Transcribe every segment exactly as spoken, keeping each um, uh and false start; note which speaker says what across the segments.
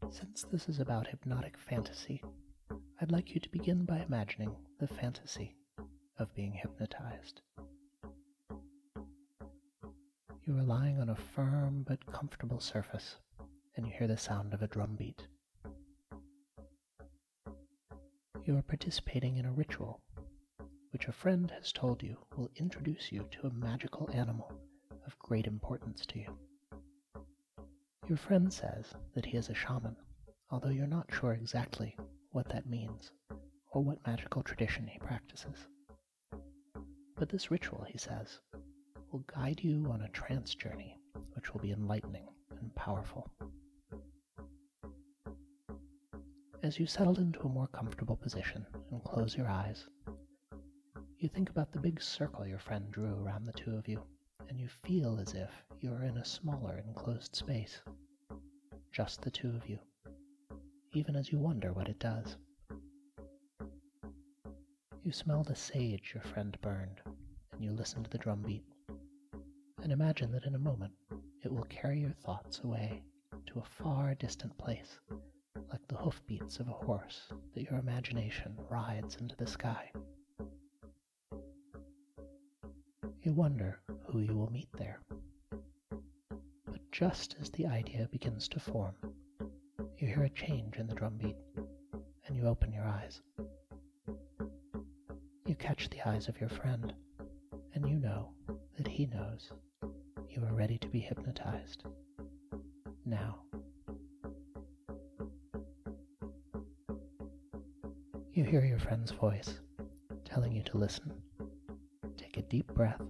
Speaker 1: Since this is about hypnotic fantasy, I'd like you to begin by imagining the fantasy of being hypnotized. You are lying on a firm but comfortable surface, and you hear the sound of a drum beat. You are participating in a ritual, which a friend has told you will introduce you to a magical animal of great importance to you. Your friend says that he is a shaman, although you're not sure exactly what that means or what magical tradition he practices. But this ritual, he says, will guide you on a trance journey which will be enlightening and powerful. As you settle into a more comfortable position and close your eyes, you think about the big circle your friend drew around the two of you, and you feel as if you are in a smaller enclosed space. Just the two of you, even as you wonder what it does. You smell the sage your friend burned, and you listen to the drum beat, and imagine that in a moment it will carry your thoughts away to a far distant place, like the hoofbeats of a horse that your imagination rides into the sky. You wonder who you will meet there. But just as the idea begins to form, you hear a change in the drumbeat, and you open your eyes. You catch the eyes of your friend, and you know that he knows you are ready to be hypnotized. Now. You hear your friend's voice telling you to listen. Take a deep breath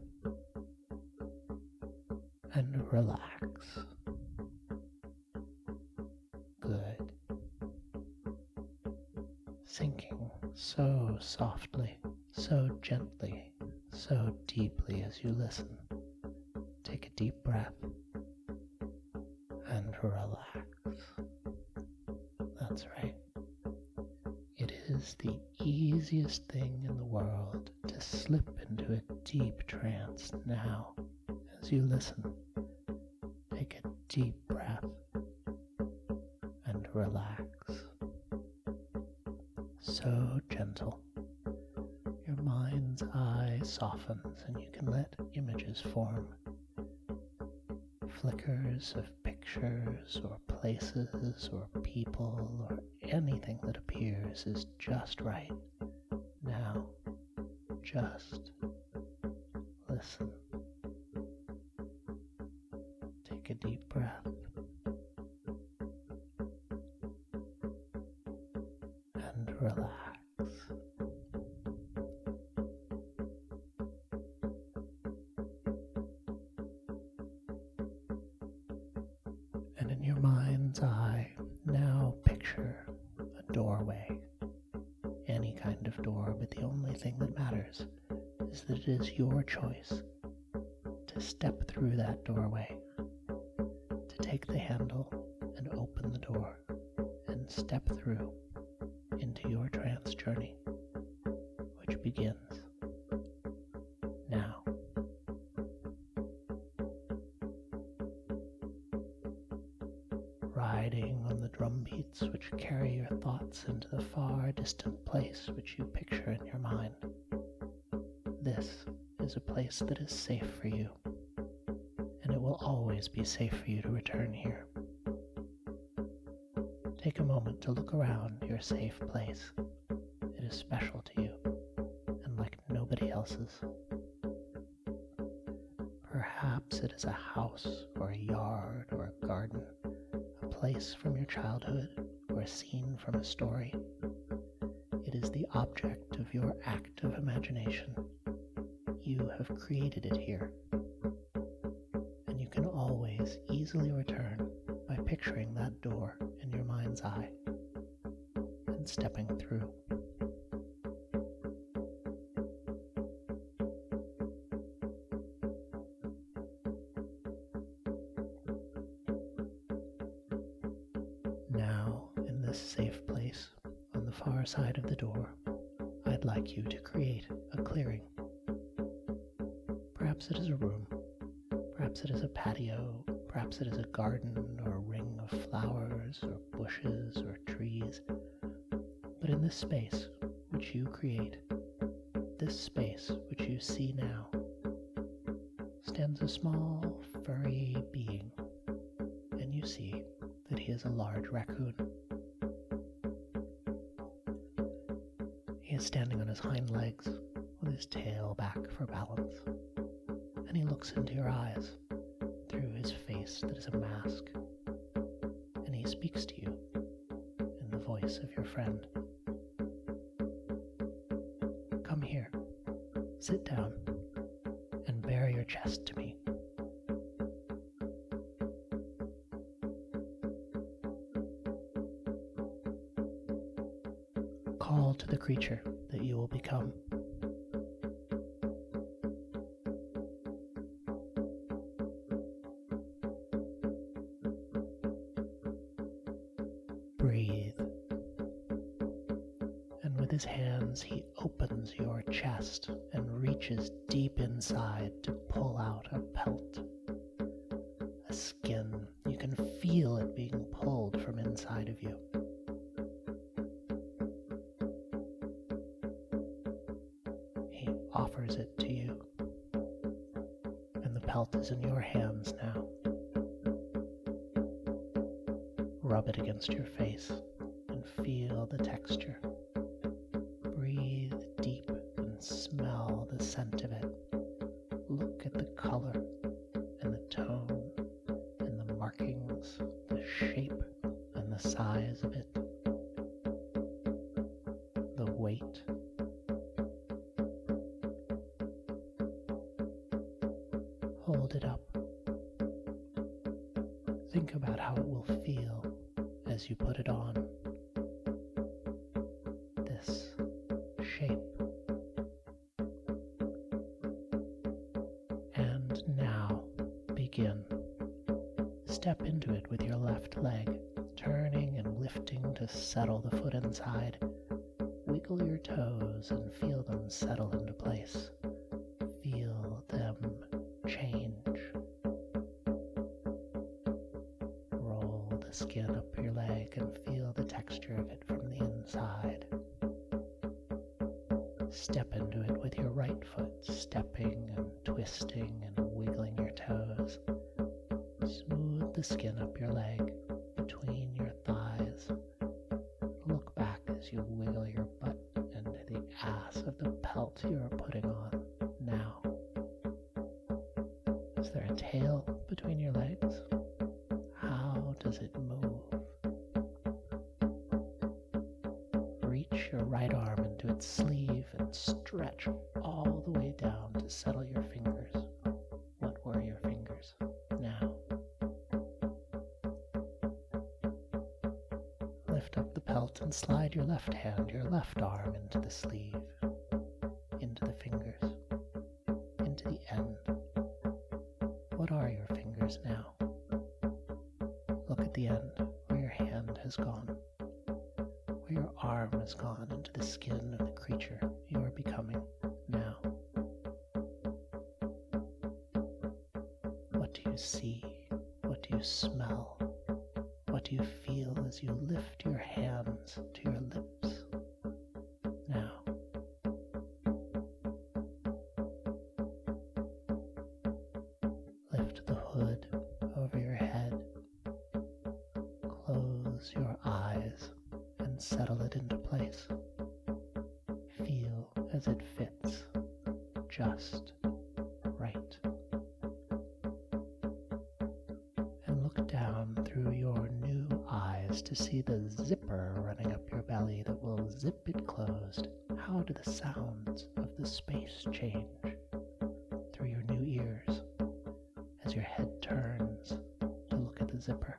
Speaker 1: and relax. Good. Sinking so softly, so gently, so deeply as you listen. Take a deep breath and relax. That's right. It is the easiest thing in the world to slip into a deep trance now as you listen. Take a deep breath and relax. So gentle. Your mind's eye softens and you can let images form. Flickers of pictures or places or people or anything that appears is just right. Now, just listen. Take a deep breath and relax. And in your mind's eye, now picture a doorway. Any kind of door, but the only thing that matters is that it is your choice to step through that doorway, to take the handle and open the door and step through into your trance journey, which begins now. Riding on the drum beats which carry your thoughts into the far distant place which you picture in your mind. This is a place that is safe for you, and it will always be safe for you to return here. Take a moment to look around your safe place. It is special to you, and like nobody else's. Perhaps it is a house, or a yard, or a garden, a place from your childhood, or a scene from a story. It is the object of your active imagination. You have created it here, and you can always easily return by picturing that door in your mind's eye and stepping through. Now, in this safe place on the far side of the door, I'd like you to create a clearing. Perhaps it is a room, perhaps it is a patio, perhaps it is a garden or a ring of flowers or bushes or trees, but in this space which you create, this space which you see now, stands a small, furry being, and you see that he is a large raccoon. He is standing on his hind legs with his tail back for balance, and he looks into your eyes through his face that is a mask, and he speaks to you in the voice of your friend. Come here, sit down, and bare your chest to me. Call to the creature that you will become. Breathe. And with his hands, he opens your chest and reaches deep inside to pull out a pelt. A skin. You can feel it being pulled from inside of you. He offers it to you, and the pelt is in your hands now. Rub it against your face and feel the texture. Breathe deep and smell the scent of it. Look at the color and the tone and the markings, the shape and the size of it, the weight. Hold it up. Think about how it will feel as you put it on. This shape. And now begin. Step into it with your left leg, turning and lifting to settle the foot inside. Wiggle your toes and feel them settle into place. Feel them change. Roll the skin up your leg and feel the texture of it from the inside. Step into it with your right foot, stepping and twisting and wiggling your toes. Smooth the skin up your leg, between your thighs. Look back as you wiggle your butt into the ass of the pelt you are putting on now. Is there a tail between your legs? How does it move? Reach your right arm into its sleeve and stretch all the way down to settle your fingers. What were your fingers? Now. Lift up the pelt and slide your left hand, your left arm into the sleeve, into the fingers, into the end. What are your fingers now? Look at the end, where your hand has gone, where your arm has gone into the skin of the creature you are becoming now. What do you see? What do you smell? What do you feel as you lift your hands to your lips now? Lift the hood over your head. Close your eyes and settle it into place. Feel as it fits just right. And look down through your new eyes to see the zipper running up your belly that will zip it closed. How do the sounds of the space change through your new ears as your head turns to look at the zipper?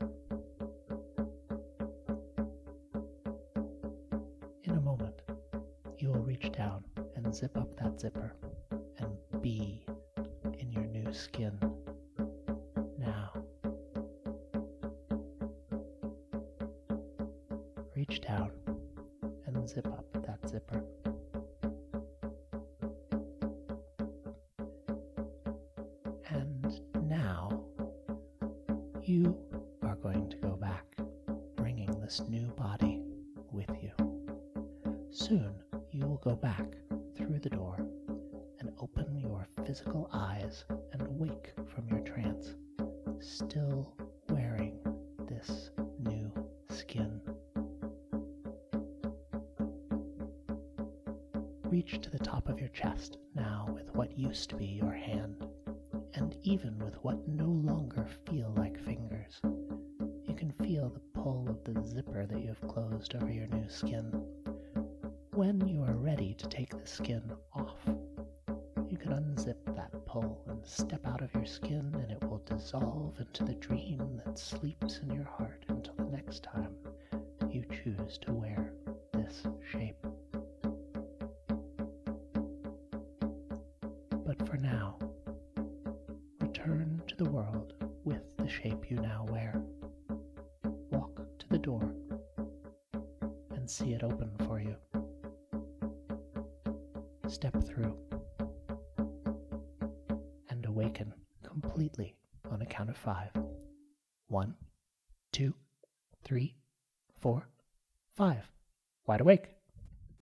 Speaker 1: In a moment, you will reach down and zip up that zipper and be in your new skin now. Reach down and zip up that zipper. And now you are going to go back, bringing the this new body with you. Soon you will go back through the door and open your physical eyes and wake from your trance, still wearing this new skin. Reach to the top of your chest now with what used to be your hand, and even with what no longer feel like fingers. You can feel the pull of the zipper that you have closed over your new skin. When you are ready to take the skin off, you can unzip that pull and step out of your skin, and it will dissolve into the dream that sleeps in your heart until the next time you choose to wear this shape. But for now, return to the world with the shape you now wear. Walk to the door and see it open for you. Step through and awaken completely on a count of five. One, two, three, four, five. Wide awake.